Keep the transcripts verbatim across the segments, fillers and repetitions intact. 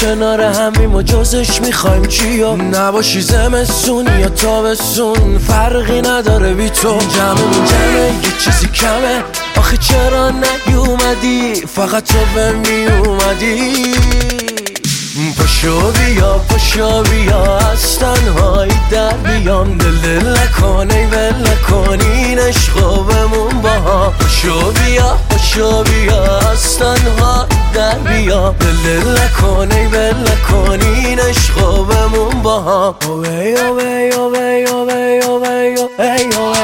کنار همیم و جزش میخوایم چیا؟ نباشی زمستون یا تابستون فرقی نداره بی تو. جمعمون جمعه یه چیزی کمه، آخه چرا نیومدی؟ فقط تو به میومدی. پاشو بیا پاشو بیا از تنهایی در بیام، دل دل نکن ای ول نکن این عشقو بمون با هم. پاشو بیا پاشو بیا از تنهایی در بیام، دل دل نکن ای ول نکن این عشقو بمون با هم. اوی اوی اوی اوی اوی اوی اوی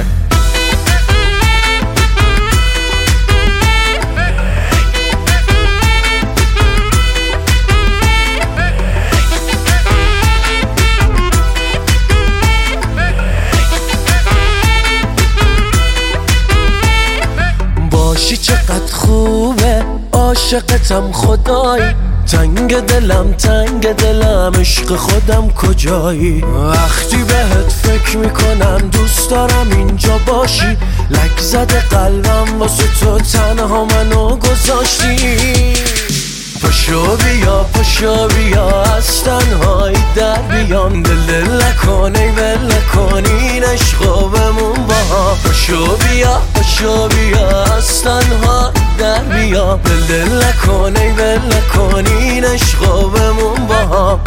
باشی چقدر خوبه، عاشقتم خدایی. تنگ دلم تنگ دلم عشق خودم کجایی؟ وقتی بهت فکر میکنم دوست دارم اینجا باشی. لک زده قلبم واسه تو تنها منو گذاشتی. پاشو بیا پاشو بیا از تنهایی در بیام، دل دل نکن ای ول نکن این عشقو بمون با هم. پاشو بیا پاشو بیا از تنهایی در بیام، دل دل نکن ای ول نکن این عشقو بمون با هم.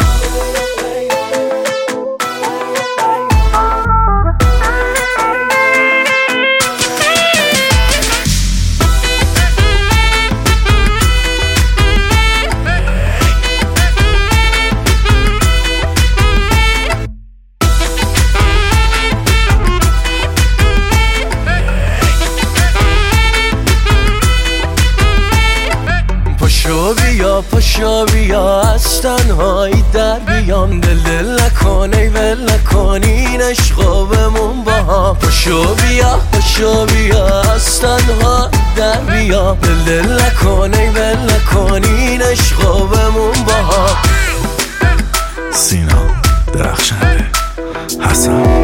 پاشو بیا پاشو بیا از تنهایی در بیام، دل دل نکن ای ول نکن این عشقو بمون با هم. پاشو بیا پاشو بیا از تنهایی در بیام، دل دل نکن ای ول نکن این عشقو بمون با هم. سینا درخشنده حسن